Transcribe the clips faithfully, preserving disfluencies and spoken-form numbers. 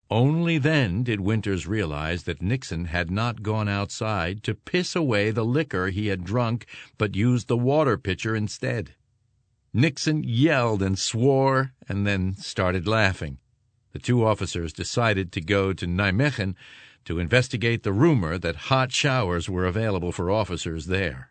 Only then did Winters realize that Nixon had not gone outside to piss away the liquor he had drunk, but used the water pitcher instead. Nixon yelled and swore and then started laughing. The two officers decided to go to Nijmegen to investigate the rumor that hot showers were available for officers there.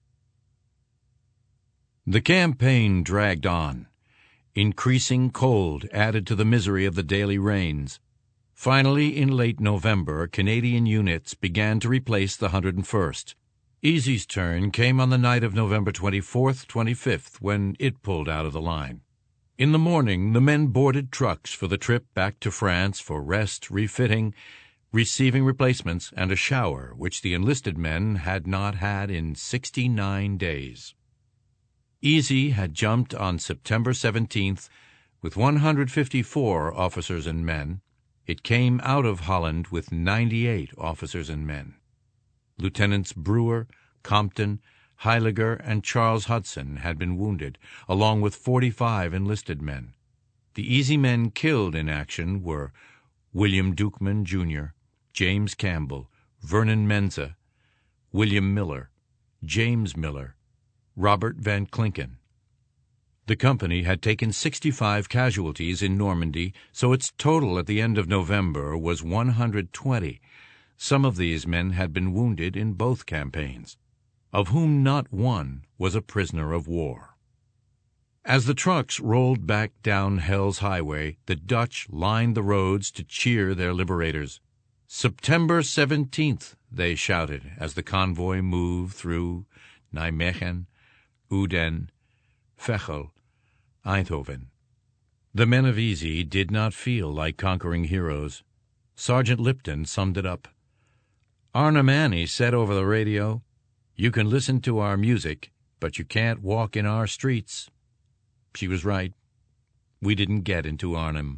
The campaign dragged on. Increasing cold added to the misery of the daily rains. Finally, in late November, Canadian units began to replace the one hundred first. Easy's turn came on the night of November twenty-fourth, twenty-fifth, when it pulled out of the line. In the morning, the men boarded trucks for the trip back to France for rest, refitting, receiving replacements, and a shower, which the enlisted men had not had in sixty-nine days. Easy had jumped on September seventeenth with one hundred fifty-four officers and men. It came out of Holland with ninety-eight officers and men. Lieutenants Brewer, Compton, Heiliger, and Charles Hudson had been wounded, along with forty-five enlisted men. The Easy men killed in action were William Dukeman, Junior, James Campbell, Vernon Menza, William Miller, James Miller, Robert Van Klinken. The company had taken sixty-five casualties in Normandy, so its total at the end of November was one hundred twenty. Some of these men had been wounded in both campaigns, of whom not one was a prisoner of war. As the trucks rolled back down Hell's Highway, the Dutch lined the roads to cheer their liberators. September seventeenth, they shouted as the convoy moved through Nijmegen, Uden, Veghel, Eindhoven. The men of Easy did not feel like conquering heroes. Sergeant Lipton summed it up. Arnhem Annie said over the radio, "You can listen to our music, but you can't walk in our streets." She was right. We didn't get into Arnhem.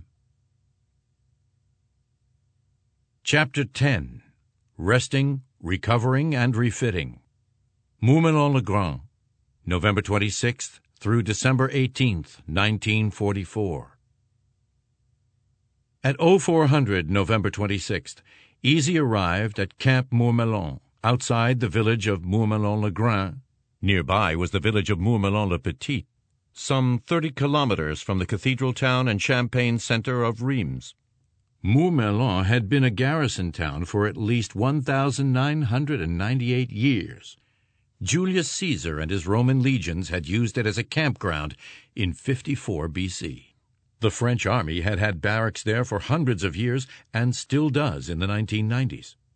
Chapter ten. Resting, Recovering, and Refitting. Mourmelon-le-Grand, November twenty-sixth through December eighteenth, nineteen forty-four. At oh four hundred, November twenty-sixth, Easy arrived at Camp Mourmelon, outside the village of Mourmelon-le-Grand. Nearby was the village of Mourmelon-le-Petit, some thirty kilometers from the cathedral town and champagne center of Reims. Mourmelon had been a garrison town for at least one thousand nine hundred ninety-eight years. Julius Caesar and his Roman legions had used it as a campground in fifty-four B C. The French army had had barracks there for hundreds of years and still does in the nineteen nineties.